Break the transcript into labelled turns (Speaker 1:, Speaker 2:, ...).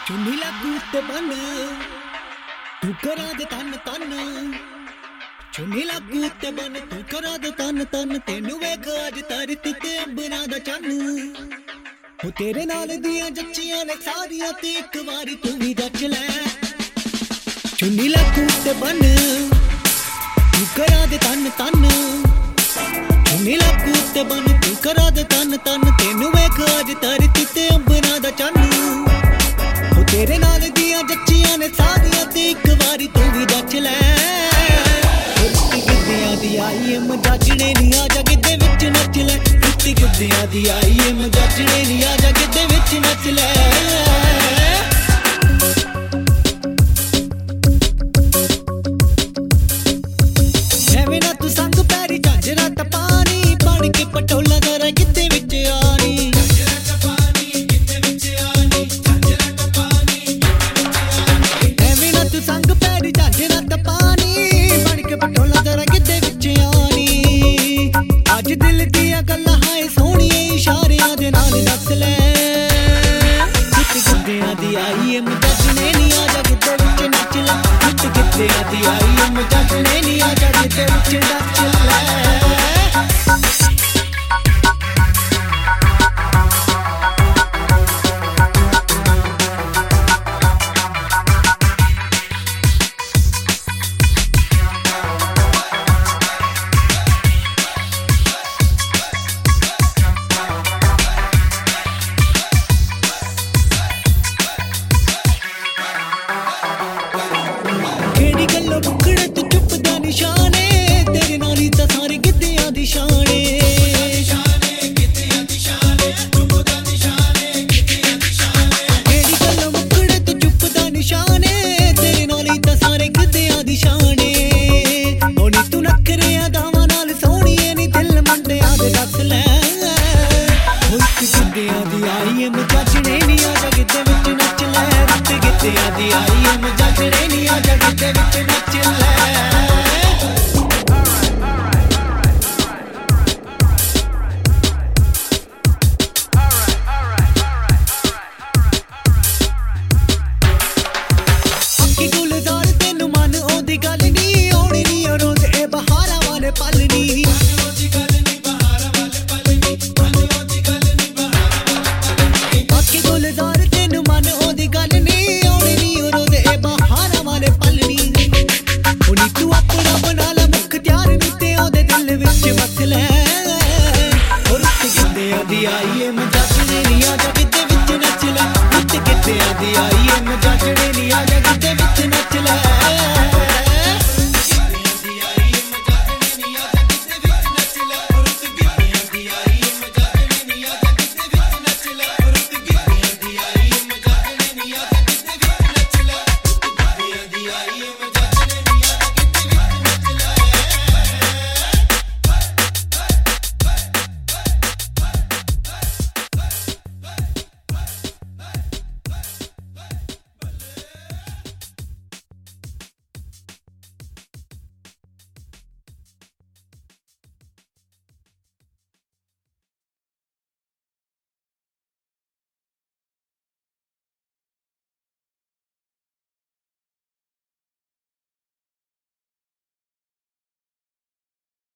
Speaker 1: चुनी लागू ते बन तू करा दे तन तन चुनी लागू ते बन तू करा दे तन तन तेनू वेख अज धरती ते अंबरां दा चन्न हो तेरे नाल दियां जच्चियां ने सारियां ते इक वारी तू भी जच लै चुनी लागू ते बन तू करा दे तन तन चुनी लागू ते बन तू करा दे तन तन तेनू वेख अज धरती ते अंबरां दा चन्न तेरे नाल दियां जच्चियां ने सारियां ते इक वारी तू भी जच लै गिद्दियां दी आई ऐ मजाजने नी आजा गिद्दे विच नच लै गिद्दियां दी आई ऐ मजाजने नी आजा गिद्दे विच नच लै एवें ना तू संग पैरी झांजरा ते पानी बन के पटोला जरा गिद्दे विच आनी संग पैरी झांजरा ते पानी बन के पटोला जरा गिद्दे विच आनी अज दिल दियां गल्लां हाय सोहणिए इशारियां दे नाल नस लै गिद्दियां दी आई ऐ मजाजने नी आजा गिद्दे विच नच लै गिद्दियां दी आई ऐ मजाजने नी आजा गिद्दे विच नच लै बुकड़े तू चुप दा निशाने तेरे नाल ही तां सारे गिद्दियां दी शाने केड़ी गल्लों बुकड़े तू चुप दा निशाने तेरे नाल ही तां सारे गिद्दियां दी शाने ओ नी तू नखरियां दावां नाल सोहणिए नी दिल मंडियां दे दस लै हो इक गिद्दियां दी आई ऐ मजाजने नी आजा गिद्दे विच नच लै गिद्दियां दी आई ऐ मजाजने नी आजा गिद्दे विच नच लै